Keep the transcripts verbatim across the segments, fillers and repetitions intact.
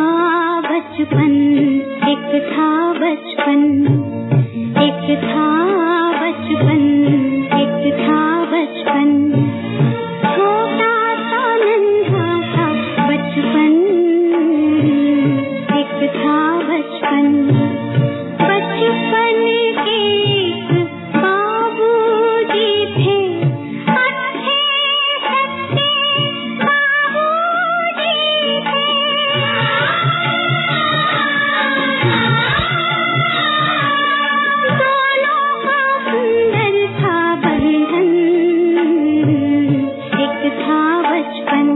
बचपन, एक था बचपन, एक था बचपन, एक था बचपन, छोटा सा नन्हा सा बचपन, एक था बचपन। बचपन के एक बाबूजी थे, अच्छे सच्चे बाबूजी थे। दोनों का सुंदर था बंधन, एक था बचपन।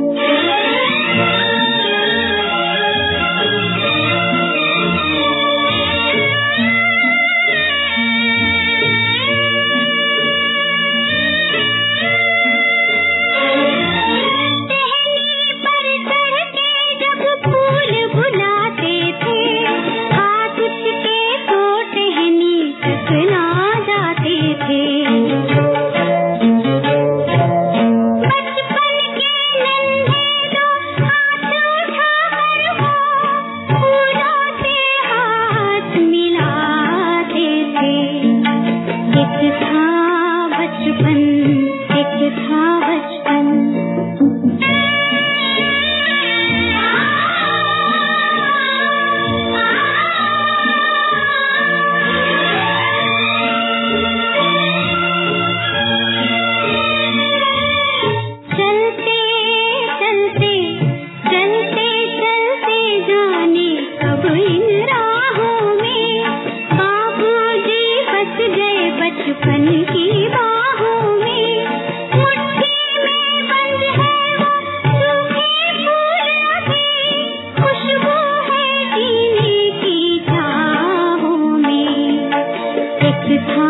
बचपन की बाहों में, मुट्ठी में बंद है वो सूखे फूलों की, खुशबू है जीने की चाहों में। एक था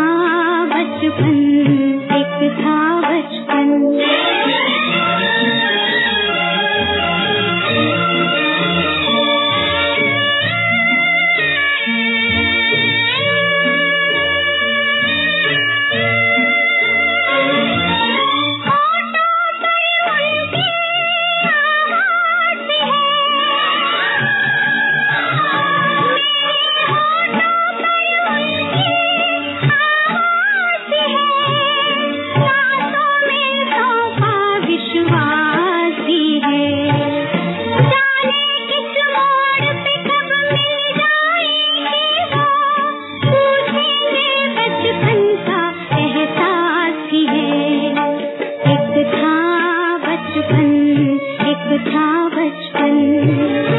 बचपन, एक था बचपन। एक था बचपन, एक था बचपन।